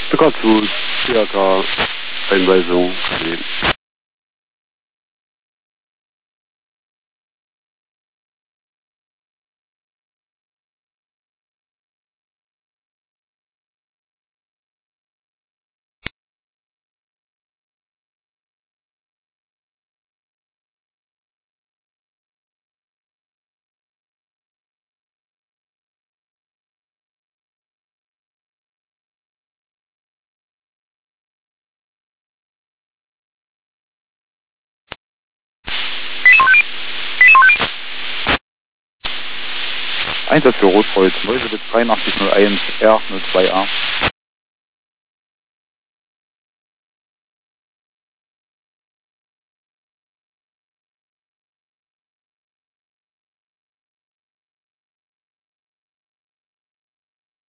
Stuttgart zu circa Einweisung KW. Einsatz für Rotkreuz, Neuselitz 8301 R02A.